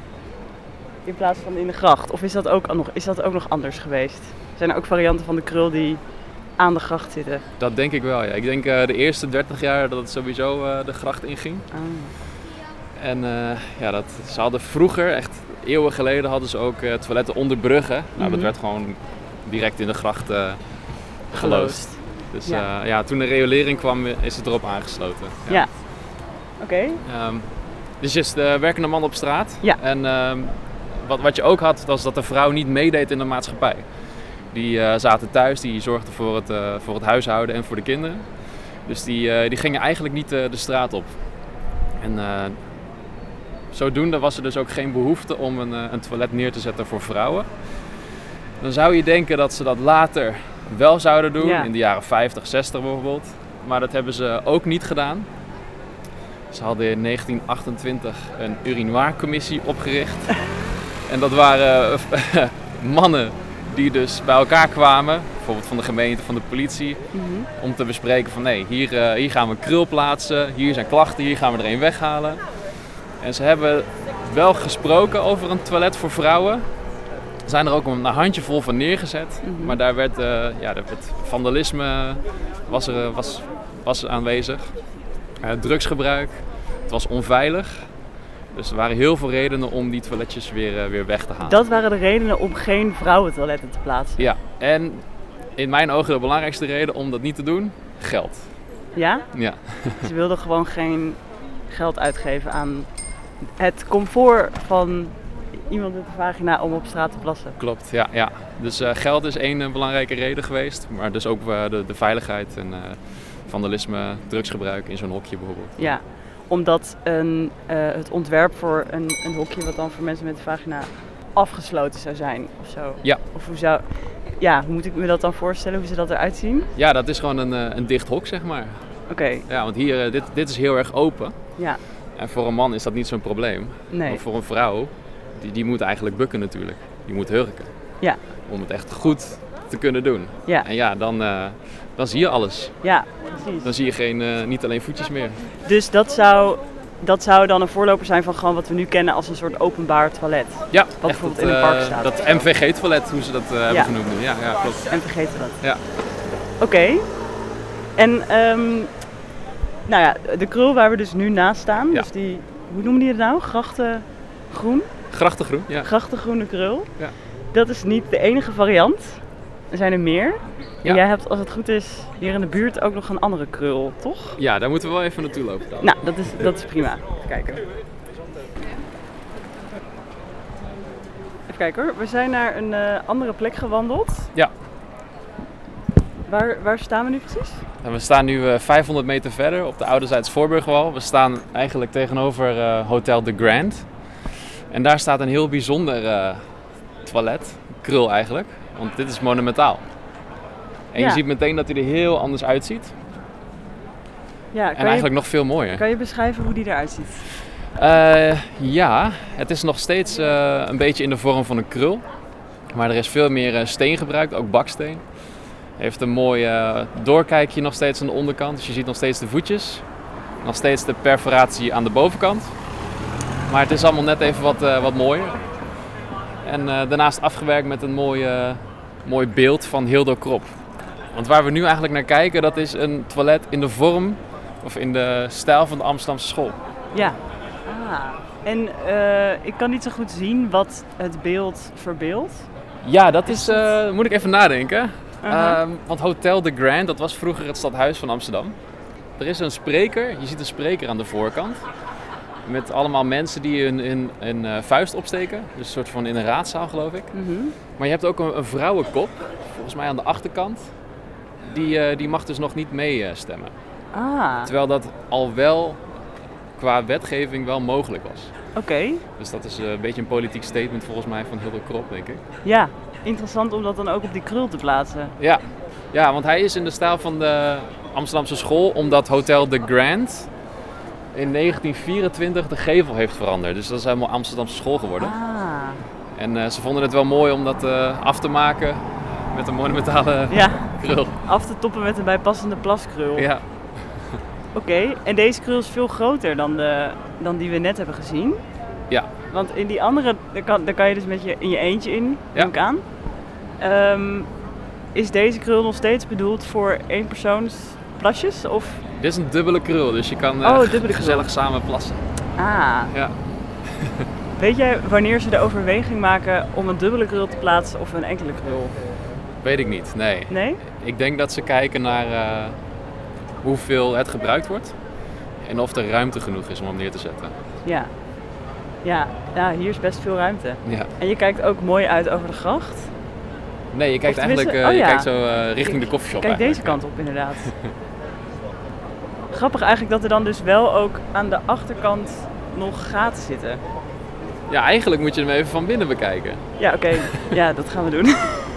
B: In plaats van in de gracht. Of is dat ook nog, is dat ook nog anders geweest? Zijn er ook varianten van de krul die aan de gracht zitten?
A: Dat denk ik wel, ja. Ik denk uh, de eerste dertig jaar dat het sowieso uh, de gracht inging.
B: Ah.
A: En uh, ja, dat, ze hadden vroeger echt eeuwen geleden hadden ze ook uh, toiletten onder bruggen. Nou,
B: Mm-hmm.
A: dat werd gewoon direct in de gracht uh, geloosd. Dus
B: Ja.
A: ja. Uh, ja, toen de riolering kwam, is het erop aangesloten.
B: Ja. Ja. Oké. Okay.
A: Um, dus je is de werkende man op straat.
B: Ja.
A: En um, wat, wat je ook had, was dat de vrouw niet meedeed in de maatschappij. Die uh, zaten thuis, die zorgden voor het, uh, voor het huishouden en voor de kinderen. Dus die, uh, die gingen eigenlijk niet uh, de straat op. En uh, zodoende was er dus ook geen behoefte om een, uh, een toilet neer te zetten voor vrouwen. Dan zou je denken dat ze dat later wel zouden doen, ja. in de jaren vijftig, zestig bijvoorbeeld. Maar dat hebben ze ook niet gedaan. Ze hadden in negentien achtentwintig een urinoircommissie opgericht. En dat waren uh, mannen die dus bij elkaar kwamen, bijvoorbeeld van de gemeente, van de politie, mm-hmm. om te bespreken van nee, hier, uh, hier gaan we een krul plaatsen, hier zijn klachten, hier gaan we er een weghalen. En ze hebben wel gesproken over een toilet voor vrouwen. Er zijn er ook een handjevol van neergezet, mm-hmm. maar daar werd, uh, ja, daar werd vandalisme was, er, was, was aanwezig, uh, drugsgebruik, het was onveilig. Dus er waren heel veel redenen om die toiletjes weer, uh, weer weg te halen.
B: Dat waren de redenen om geen vrouwentoiletten te plaatsen?
A: Ja, en in mijn ogen de belangrijkste reden om dat niet te doen, geld.
B: Ja?
A: Ja.
B: Ze wilden gewoon geen geld uitgeven aan het comfort van iemand met een vagina om op straat te plassen.
A: Klopt, ja. ja. Dus uh, geld is één uh, belangrijke reden geweest, maar dus ook uh, de, de veiligheid en uh, vandalisme, drugsgebruik in zo'n hokje bijvoorbeeld.
B: Ja. Omdat een, uh, het ontwerp voor een, een hokje wat dan voor mensen met een vagina afgesloten zou zijn of zo.
A: Ja.
B: Of hoe zou, ja, hoe moet ik me dat dan voorstellen, hoe ze dat eruit zien?
A: Ja, dat is gewoon een, uh, een dicht hok, zeg maar.
B: Oké. Okay.
A: Ja, want hier, uh, dit, dit is heel erg open.
B: Ja.
A: En voor een man is dat niet zo'n probleem.
B: Nee.
A: Maar voor een vrouw, die, die moet eigenlijk bukken natuurlijk. Die moet hurken.
B: Ja.
A: Om het echt goed te kunnen doen.
B: Ja.
A: En ja, dan... Uh, Dan zie je alles.
B: Ja, precies.
A: Dan zie je geen, uh, niet alleen voetjes meer.
B: Dus dat zou, dat zou dan een voorloper zijn van gewoon wat we nu kennen als een soort openbaar toilet?
A: Ja,
B: wat bijvoorbeeld dat, in een park staat.
A: Dat M V G-toilet, hoe ze dat uh, ja. hebben genoemd. Ja, ja, klopt.
B: M V G-toilet.
A: Ja.
B: Oké. Okay. En um, nou ja, de krul waar we dus nu naast staan, ja. dus die, hoe noemen die het nou? Grachtengroen?
A: Grachtengroen, ja.
B: Grachtengroene krul.
A: Ja.
B: Dat is niet de enige variant. Er zijn er meer.
A: Ja.
B: En jij hebt, als het goed is, hier in de buurt ook nog een andere krul, toch?
A: Ja, daar moeten we wel even naartoe lopen dan.
B: Nou, dat is, dat is prima. Even kijken. Even kijken hoor. We zijn naar een uh, andere plek gewandeld.
A: Ja.
B: Waar, waar staan we nu precies?
A: En we staan nu uh, vijfhonderd meter verder op de Ouderzijds Voorburgwal. We staan eigenlijk tegenover uh, Hotel de Grand. En daar staat een heel bijzonder uh, toilet. Krul eigenlijk. Want dit is monumentaal. En ja. je ziet meteen dat hij er heel anders uitziet.
B: Ja,
A: en eigenlijk je, nog veel mooier.
B: Kan je beschrijven hoe die eruit ziet?
A: Uh, ja, het is nog steeds uh, een beetje in de vorm van een krul. Maar er is veel meer uh, steen gebruikt, ook baksteen. Heeft een mooi uh, doorkijkje nog steeds aan de onderkant. Dus je ziet nog steeds de voetjes. Nog steeds de perforatie aan de bovenkant. Maar het is allemaal net even wat, uh, wat mooier. En uh, daarnaast afgewerkt met een mooi, uh, mooi beeld van Hildo Krop. Want waar we nu eigenlijk naar kijken, dat is een toilet in de vorm of in de stijl van de Amsterdamse school.
B: Ja. Ah. En uh, ik kan niet zo goed zien wat het beeld verbeeldt.
A: Ja, dat is, uh, moet ik even nadenken.
B: Uh-huh.
A: Uh, want Hotel de Grand, dat was vroeger het stadhuis van Amsterdam. Er is een spreker, je ziet een spreker aan de voorkant. Met allemaal mensen die hun, hun, hun uh, vuist opsteken. Dus een soort van in een raadzaal, geloof ik.
B: Mm-hmm.
A: Maar je hebt ook een, een vrouwenkop, volgens mij aan de achterkant. Die, uh, die mag dus nog niet meestemmen. Uh,
B: ah.
A: Terwijl dat al wel qua wetgeving wel mogelijk was.
B: Oké. Okay.
A: Dus dat is uh, een beetje een politiek statement volgens mij van Hildo Krop, denk ik.
B: Ja, interessant om dat dan ook op die krul te plaatsen.
A: Ja, ja, want hij is in de stijl van de Amsterdamse school, omdat Hotel de Grand in negentien vierentwintig de gevel heeft veranderd. Dus dat is helemaal Amsterdamse school geworden.
B: Ah.
A: En uh, ze vonden het wel mooi om dat uh, af te maken met een monumentale
B: ja.
A: krul.
B: Af te toppen met een bijpassende plaskrul.
A: Ja.
B: Oké, okay. En deze krul is veel groter dan, de, dan die we net hebben gezien.
A: Ja.
B: Want in die andere, daar kan, daar kan je dus met je, in je eentje in,
A: ja.
B: neem ik aan. Um, is deze krul nog steeds bedoeld voor één persoons plasjes? Of?
A: Dit is een dubbele krul, dus je kan uh,
B: oh,
A: g- gezellig samen plassen.
B: Ah.
A: Ja.
B: Weet jij wanneer ze de overweging maken om een dubbele krul te plaatsen of een enkele krul?
A: Weet ik niet, nee.
B: Nee?
A: Ik denk dat ze kijken naar uh, hoeveel het gebruikt wordt en of er ruimte genoeg is om hem neer te zetten.
B: Ja. Ja, ja, hier is best veel ruimte.
A: Ja.
B: En je kijkt ook mooi uit over de gracht.
A: Nee, je kijkt
B: Of tenminste-
A: eigenlijk uh,
B: oh
A: je
B: ja.
A: kijkt zo uh, richting de koffieshop.
B: Kijk deze kant op inderdaad. Grappig eigenlijk dat er dan dus wel ook aan de achterkant nog gaten zitten.
A: Ja, eigenlijk moet je hem even van binnen bekijken.
B: Ja, oké. Okay. Ja, dat gaan we doen.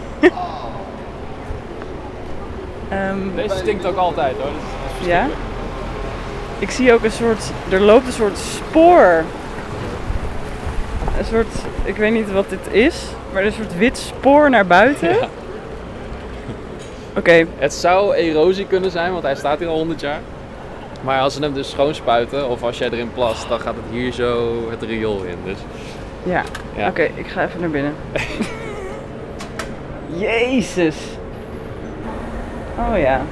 B: um,
A: Deze stinkt ook altijd hoor. Dat is
B: ja? Ik zie ook een soort, er loopt een soort spoor. Een soort, ik weet niet wat dit is, maar een soort wit spoor naar buiten.
A: Ja.
B: Oké. Okay.
A: Het zou erosie kunnen zijn, want hij staat hier al honderd jaar. Maar als ze hem dus schoonspuiten, of als jij erin plast, dan gaat het hier zo het riool in. Dus.
B: Ja,
A: ja.
B: Oké, okay, ik ga even naar binnen. Jezus! Oh ja.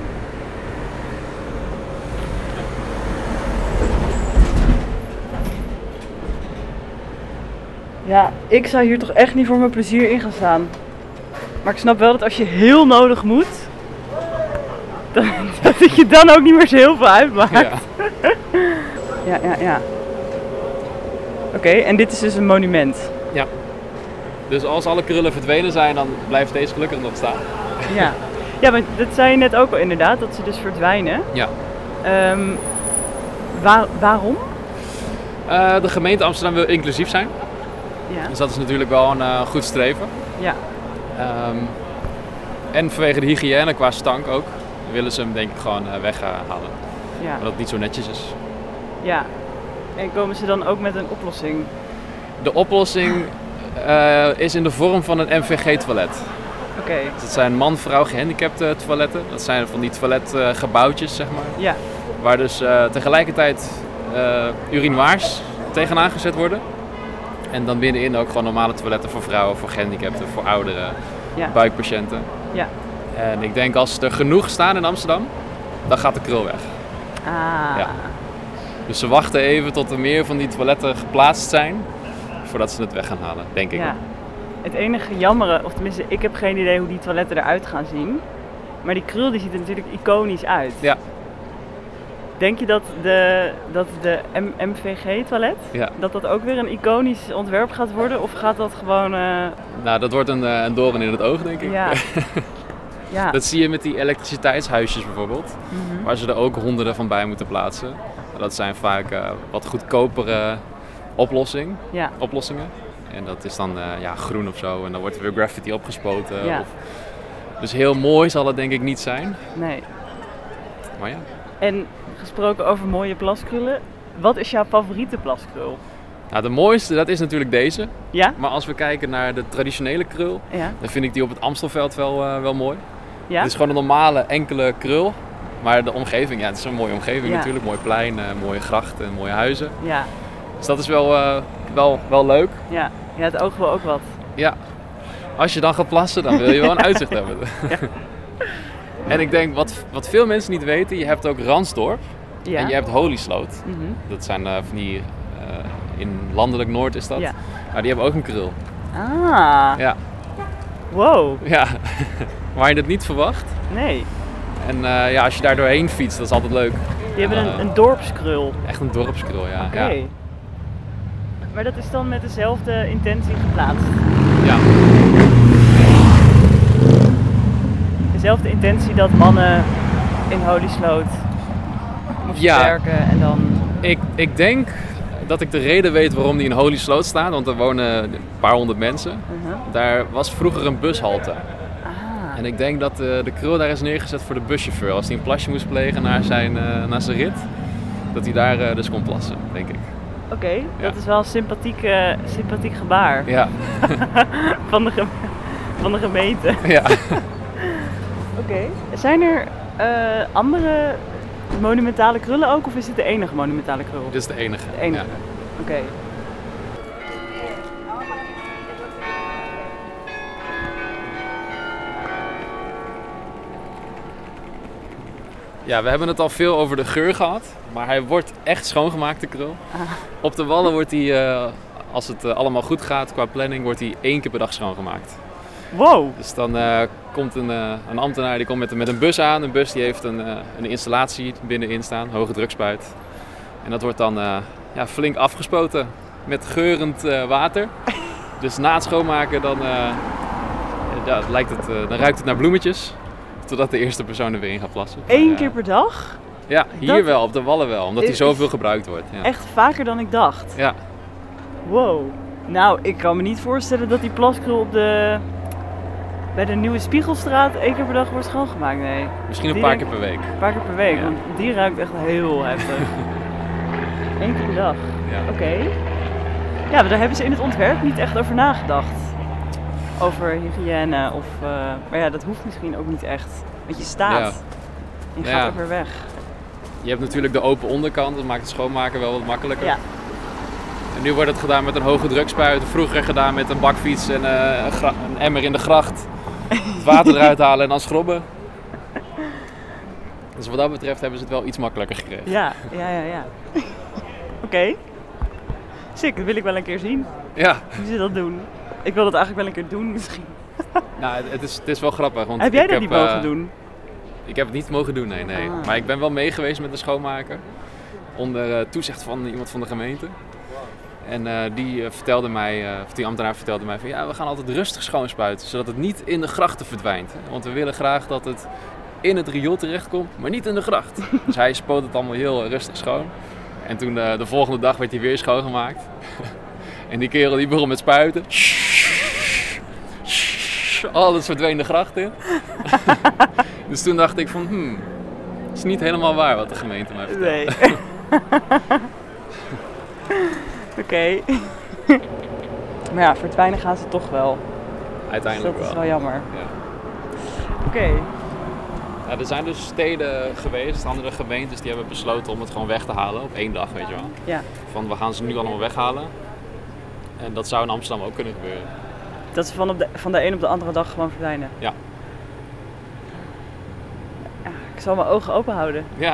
B: Ja, ik zou hier toch echt niet voor mijn plezier in gaan staan. Maar ik snap wel dat als je heel nodig moet, dat, dat je dan ook niet meer zo heel veel uitmaakt.
A: Ja,
B: ja, ja. ja. Oké, okay, en dit is dus een monument.
A: Ja. Dus als alle krullen verdwenen zijn, dan blijft deze gelukkig nog staan.
B: Ja, ja, maar dat zei je net ook al inderdaad, dat ze dus verdwijnen.
A: Ja.
B: Um, waar, waarom?
A: Uh, de gemeente Amsterdam wil inclusief zijn.
B: Ja.
A: Dus dat is natuurlijk wel een uh, goed streven.
B: Ja.
A: Um, en vanwege de hygiëne qua stank ook, willen ze hem denk ik gewoon uh, weghalen.
B: Ja.
A: Dat het niet zo netjes is.
B: Ja. En komen ze dan ook met een oplossing?
A: De oplossing uh, is in de vorm van een M V G-toilet.
B: Oké. Okay.
A: Dus dat zijn man-vrouw gehandicapte toiletten. Dat zijn van die toiletgebouwtjes, zeg maar.
B: Ja.
A: Waar dus uh, tegelijkertijd uh, urinoirs tegenaan gezet worden. En dan binnenin ook gewoon normale toiletten voor vrouwen, voor gehandicapten, voor ouderen, ja. buikpatiënten.
B: Ja.
A: En ik denk als er genoeg staan in Amsterdam, dan gaat de krul weg.
B: Ah.
A: Ja. Dus ze wachten even tot er meer van die toiletten geplaatst zijn, voordat ze het weg gaan halen, denk ik.
B: Ja. Het enige jammere, of tenminste ik heb geen idee hoe die toiletten eruit gaan zien. Maar die krul die ziet er natuurlijk iconisch uit.
A: Ja.
B: Denk je dat de, dat de M V G-toilet,
A: ja.
B: dat dat ook weer een iconisch ontwerp gaat worden? Of gaat dat gewoon... Uh...
A: Nou, dat wordt een, uh, een doorn in het oog, denk ik.
B: Ja. Ja.
A: Dat zie je met die elektriciteitshuisjes bijvoorbeeld,
B: mm-hmm.
A: waar ze er ook honderden van bij moeten plaatsen. Dat zijn vaak uh, wat goedkopere oplossing,
B: ja.
A: oplossingen. En dat is dan uh, ja, groen of zo en dan wordt er weer graffiti opgespoten.
B: Ja.
A: Of... Dus heel mooi zal het denk ik niet zijn.
B: Nee.
A: Maar ja.
B: En gesproken over mooie plaskrullen, wat is jouw favoriete plaskrul?
A: Nou, de mooiste, dat is natuurlijk deze.
B: Ja?
A: Maar als we kijken naar de traditionele krul,
B: ja.
A: dan vind ik die op het Amstelveld wel, uh, wel mooi.
B: Ja?
A: Het is gewoon een normale enkele krul. Maar de omgeving, ja, het is een mooie omgeving
B: ja.
A: natuurlijk. Mooi plein, uh, mooie grachten, mooie huizen.
B: Ja.
A: Dus dat is wel, uh, wel, wel leuk.
B: Ja. Ja, het oog wil ook wat.
A: Ja. Als je dan gaat plassen, dan wil je wel een uitzicht hebben.
B: Ja.
A: En ik denk, wat, wat veel mensen niet weten, je hebt ook Ransdorp.
B: Ja.
A: En je hebt Holysloot.
B: Mm-hmm.
A: Dat zijn uh, van die, uh, in landelijk Noord is dat.
B: Ja.
A: Maar die hebben ook een krul.
B: Ah.
A: Ja.
B: Wow.
A: Ja. Waar je het niet verwacht.
B: Nee.
A: En uh, ja, als je daar doorheen fietst, dat is altijd leuk.
B: Die hebben
A: uh,
B: een, een dorpskrul.
A: Echt een dorpskrul, ja.
B: Oké. Okay.
A: Ja.
B: Maar dat is dan met dezelfde intentie geplaatst?
A: Ja.
B: Dezelfde intentie dat mannen in Holysloot moesten
A: ja.
B: werken en dan...
A: Ik, ik denk dat ik de reden weet waarom die in Holysloot staat, want er wonen een paar honderd mensen.
B: Uh-huh.
A: Daar was vroeger een bushalte.
B: Ah.
A: En ik denk dat de, de krul daar is neergezet voor de buschauffeur. Als hij een plasje moest plegen naar zijn, uh, naar zijn rit, dat hij daar uh, dus kon plassen, denk ik.
B: Oké, okay,
A: ja.
B: dat is wel een sympathiek, uh, sympathiek gebaar.
A: Ja.
B: van, de geme- van de gemeente.
A: Ja.
B: Oké. Okay. Zijn er uh, andere monumentale krullen ook, of is dit de enige monumentale krul?
A: Dit is de enige.
B: De enige.
A: Ja.
B: Oké. Okay.
A: Ja, we hebben het al veel over de geur gehad, maar hij wordt echt schoongemaakt, de krul.
B: Ah.
A: Op de wallen wordt hij uh, als het uh, allemaal goed gaat qua planning, wordt hij één keer per dag schoongemaakt.
B: Wow.
A: Dus dan uh, komt een, uh, een ambtenaar die komt met, met een bus aan. Een bus die heeft een, uh, een installatie binnenin staan, hoge drukspuit. En dat wordt dan uh, ja, flink afgespoten met geurend uh, water. Dus na het schoonmaken dan, uh, ja, lijkt het, uh, dan ruikt het naar bloemetjes. Totdat de eerste persoon er weer in gaat plassen.
B: Eén
A: maar, uh,
B: keer per dag?
A: Ja, hier
B: dat
A: wel, op de wallen wel. Omdat hij
B: is
A: zoveel gebruikt wordt. Ja.
B: Echt vaker dan ik dacht.
A: Ja.
B: Wow. Nou, ik kan me niet voorstellen dat die plaskrul op de... bij de Nieuwe Spiegelstraat één keer per dag wordt schoongemaakt. Nee.
A: Misschien een
B: Die
A: paar
B: denk-
A: keer per week.
B: Een paar keer per week,
A: Ja.
B: want die ruikt echt heel heftig. Eén keer per dag.
A: Ja.
B: Oké. Okay. Ja, maar daar hebben ze in het ontwerp niet echt over nagedacht. Over hygiëne of... Uh, maar ja, dat hoeft misschien ook niet echt. Want je staat.
A: Ja.
B: Je
A: Ja.
B: gaat ook weer weg.
A: Je hebt natuurlijk de open onderkant, dat maakt het schoonmaken wel wat makkelijker.
B: Ja.
A: En nu wordt het gedaan met een hoge drukspuit. Vroeger gedaan met een bakfiets en uh, een, gra- een emmer in de gracht. Het water eruit halen en dan schrobben. Dus wat dat betreft hebben ze het wel iets makkelijker gekregen.
B: Ja, ja, ja, ja. Oké. Okay. Sick, dat wil ik wel een keer zien.
A: Ja.
B: Hoe ze dat doen. Ik wil dat eigenlijk wel een keer doen misschien.
A: Nou, het is, het is wel grappig. Want
B: heb jij
A: ik
B: dat
A: heb,
B: niet mogen
A: uh,
B: doen?
A: Ik heb het niet mogen doen, nee, nee.
B: Ah.
A: Maar ik ben wel mee geweest met de schoonmaker. Onder uh, toezicht van iemand van de gemeente. En uh, die uh, vertelde mij, uh, of die ambtenaar vertelde mij van ja, we gaan altijd rustig schoonspuiten. Zodat het niet in de grachten verdwijnt. Want we willen graag dat het in het riool terechtkomt, maar niet in de gracht. Dus hij spoot het allemaal heel rustig schoon. En toen uh, de volgende dag werd hij weer schoongemaakt. En die kerel die begon met spuiten. Alles verdween de gracht in. Dus toen dacht ik van, hmm, het is niet helemaal waar wat de gemeente mij vertelt.
B: Nee. Oké. Okay. Maar ja, verdwijnen gaan ze toch wel.
A: Uiteindelijk
B: dus dat
A: wel.
B: is wel jammer.
A: Ja.
B: Oké. Okay.
A: Ja, er zijn dus steden geweest, andere gemeentes, die hebben besloten om het gewoon weg te halen op één dag, weet je wel.
B: Ja.
A: Van we gaan ze nu allemaal weghalen. En dat zou in Amsterdam ook kunnen gebeuren.
B: Dat ze van, op de, van de een op de andere dag gewoon verdwijnen?
A: Ja.
B: Ja, ik zal mijn ogen open houden.
A: Ja.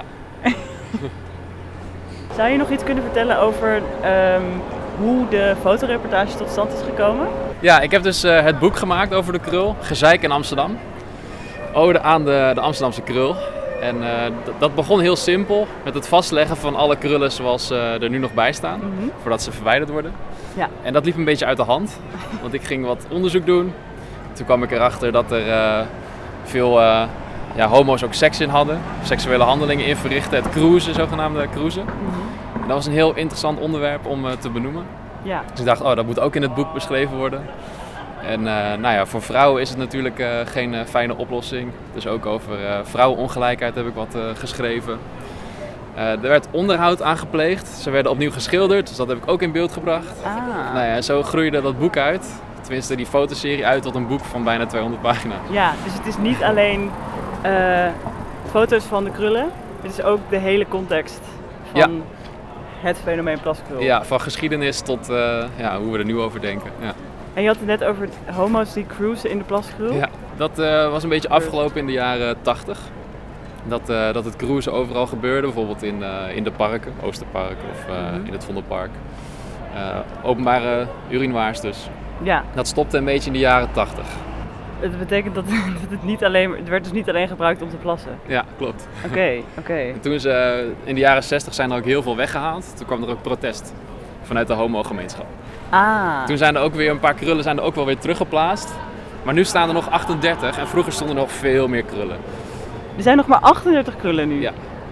B: Zou je nog iets kunnen vertellen over um, hoe de fotoreportage tot stand is gekomen?
A: Ja, ik heb dus uh, het boek gemaakt over de krul, Gezeik in Amsterdam. Ode aan de, de Amsterdamse krul. En uh, d- dat begon heel simpel, met het vastleggen van alle krullen zoals uh, er nu nog bij staan,
B: Mm-hmm.
A: voordat ze verwijderd worden.
B: Ja.
A: En dat liep een beetje uit de hand, want ik ging wat onderzoek doen. Toen kwam ik erachter dat er uh, veel uh, ja, homo's ook seks in hadden, seksuele handelingen in verrichten, het cruisen, zogenaamde cruisen.
B: Mm-hmm.
A: En dat was een heel interessant onderwerp om uh, te benoemen.
B: Ja.
A: Dus ik dacht, oh, dat moet ook in het boek beschreven worden. En uh, nou ja, voor vrouwen is het natuurlijk uh, geen uh, fijne oplossing. Dus ook over uh, vrouwenongelijkheid heb ik wat uh, geschreven. Uh, er werd onderhoud aangepleegd. Ze werden opnieuw geschilderd, dus dat heb ik ook in beeld gebracht.
B: Ah.
A: Nou ja, zo groeide dat boek uit. Tenminste, die fotoserie uit tot een boek van bijna tweehonderd pagina's.
B: Ja, dus het is niet alleen uh, foto's van de krullen. Het is ook de hele context van
A: Ja.
B: het fenomeen plaskrul.
A: Ja, van geschiedenis tot uh, ja, hoe we er nu over denken. Ja.
B: En je had het net over homo's die cruisen in de plaskrul.
A: Ja, dat uh, was een beetje afgelopen in de jaren tachtig. Dat, uh, dat het cruisen overal gebeurde, bijvoorbeeld in, uh, in de parken, Oosterpark of uh,
B: Mm-hmm.
A: in het Vondelpark. Uh, openbare urinoirs dus.
B: Ja,
A: Dat stopte een beetje in de jaren tachtig.
B: het betekent dat, dat het niet alleen, het werd dus niet alleen gebruikt om te plassen.
A: Ja, klopt.
B: Oké, oké.
A: En toen ze uh, in de jaren zestig zijn er ook heel veel weggehaald. Toen kwam er ook protest vanuit de homo-gemeenschap.
B: Ah,
A: Toen zijn er ook weer een paar krullen zijn er ook wel weer teruggeplaatst. Maar nu staan er nog achtendertig en vroeger stonden er nog veel meer krullen.
B: er zijn nog maar achtendertig krullen nu.
A: Ja.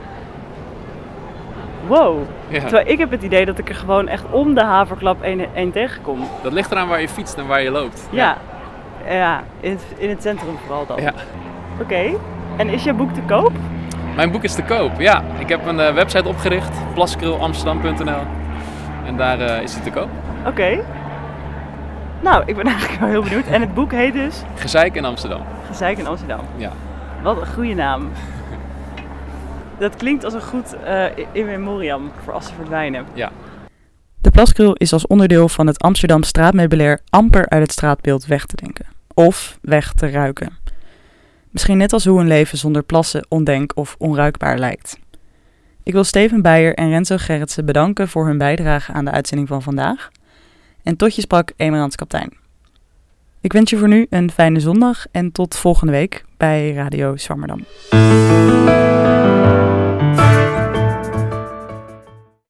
B: Wow.
A: Ja.
B: Terwijl ik heb het idee dat ik er gewoon echt om de haverklap één, één tegenkom.
A: Dat ligt eraan waar je fietst en waar je loopt.
B: Ja, ja in, het, in het centrum vooral dan.
A: Ja.
B: Oké, en is jouw boek te koop?
A: Mijn boek is te koop, ja. Ik heb een uh, website opgericht, plaskrul-amsterdam punt n l. En daar uh, is hij te koop.
B: Oké. Okay. Nou, ik ben eigenlijk wel heel benieuwd. En het boek heet dus
A: Gezeik in Amsterdam.
B: Gezeik in Amsterdam.
A: Ja.
B: Wat een goede naam. Dat klinkt als een goed uh, in memoriam voor als ze verdwijnen.
A: Ja.
B: De plaskrul is als onderdeel van het Amsterdam straatmeubilair amper uit het straatbeeld weg te denken. Of weg te ruiken. Misschien net als hoe een leven zonder plassen ondenk of onruikbaar lijkt. Ik wil Steven Beijer en Renzo Gerritsen bedanken voor hun bijdrage aan de uitzending van vandaag. En tot je sprak, Emerans Kaptein. Ik wens je voor nu een fijne zondag en tot volgende week bij Radio Zwammerdam.